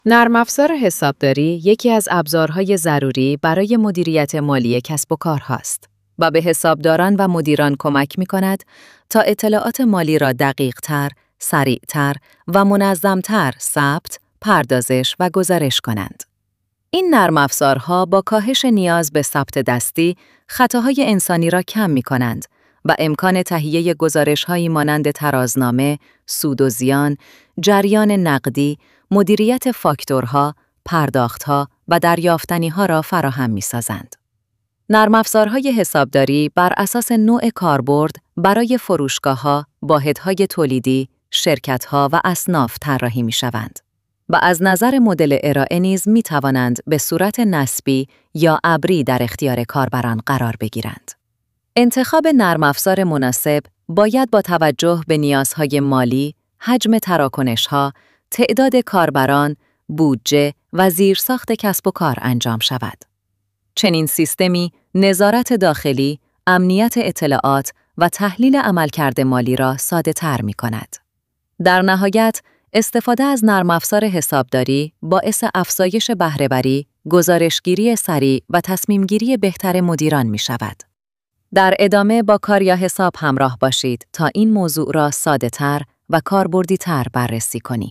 نرم افزار حسابداری یکی از ابزارهای ضروری برای مدیریت مالی کسب و کار هاست و به حسابداران و مدیران کمک می‌کند تا اطلاعات مالی را دقیق‌تر، سریع‌تر و منظم‌تر ثبت، پردازش و گزارش کنند. این نرم افزارها با کاهش نیاز به ثبت دستی، خطاهای انسانی را کم می‌کنند و امکان تهیه گزارش‌هایی مانند ترازنامه، سود و زیان، جریان نقدی، مدیریت فاکتورها، پرداختها و دریافتنی‌ها را فراهم می‌سازند. نرم افزارهای حسابداری بر اساس نوع کاربرد برای فروشگاه‌ها، واحدهای تولیدی، شرکت‌ها و اصناف طراحی می‌شوند و از نظر مدل ارائه نیز می‌توانند به صورت نسبی یا ابری در اختیار کاربران قرار بگیرند. انتخاب نرم افزار مناسب باید با توجه به نیازهای مالی، حجم تراکنش‌ها، تعداد کاربران، بودجه و زیرساخت کسب و کار انجام شود. چنین سیستمی نظارت داخلی، امنیت اطلاعات و تحلیل عملکرد مالی را ساده‌تر می‌کند. در نهایت، استفاده از نرم افزار حسابداری باعث افزایش بهره‌وری، گزارشگیری سریع و تصمیمگیری بهتر مدیران می‌شود. در ادامه با کاریا حساب همراه باشید تا این موضوع را ساده‌تر و کاربردی‌تر بررسی کنید.